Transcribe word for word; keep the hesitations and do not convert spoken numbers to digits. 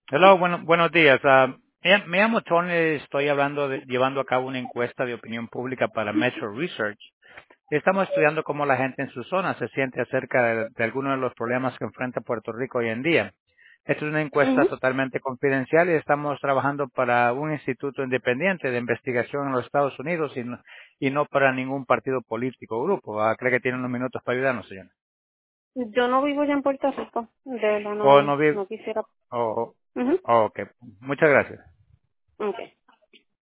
Hello, bueno, buenos días. Ah, me, me llamo Tony, estoy hablando de, llevando a cabo una encuesta de opinión pública para Metro Research. Estamos estudiando cómo la gente en su zona se siente acerca de, de algunos de los problemas que enfrenta Puerto Rico hoy en día. Esta es una encuesta Ujú. totalmente confidencial y estamos trabajando para un instituto independiente de investigación en los Estados Unidos y no, y no para ningún partido político o grupo. Ah, ¿cree que tiene unos minutos para ayudarnos, señor? Yo no vivo ya en Puerto Rico. De verdad, O no, no vi, no quisiera. o, Ujú. o- ok. Muchas gracias. Ok.